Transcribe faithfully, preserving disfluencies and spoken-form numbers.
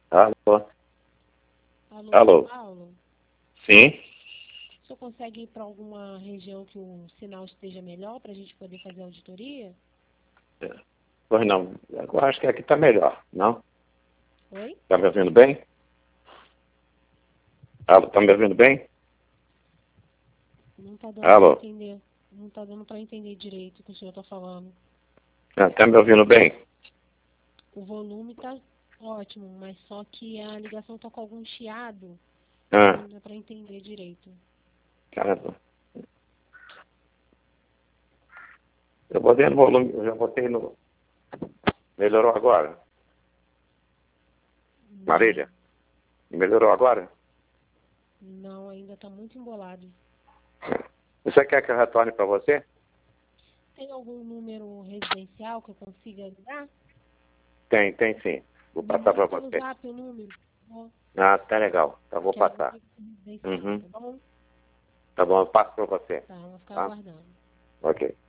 Alô? Alô, Alô? Paulo? Sim? O senhor consegue ir para alguma região que o sinal esteja melhor para a gente poder fazer a auditoria? Pois não. Eu acho que aqui está melhor, não? Oi? Está me ouvindo bem? Alô, está me ouvindo bem? Não está dando para Alô? entender. Não está dando para entender direito o que o senhor está falando. Está me ouvindo bem? O volume está ótimo, mas só que a ligação está com algum chiado. Ah, Não dá para entender direito. caramba. Eu botei no volume, eu já botei no... Melhorou agora? Marília? Melhorou agora? Não, ainda está muito embolado. Você quer que eu retorne para você? Tem algum número residencial que eu consiga ligar? Tem, tem sim. Vou Me passar para manda no você. zap o número. Ó, Ah, tá legal. Tá, vou que é o passar. número residencial, Uhum. tá bom? Tá bom, eu passo para você. Tá, vou ficar Tá? aguardando. Ok.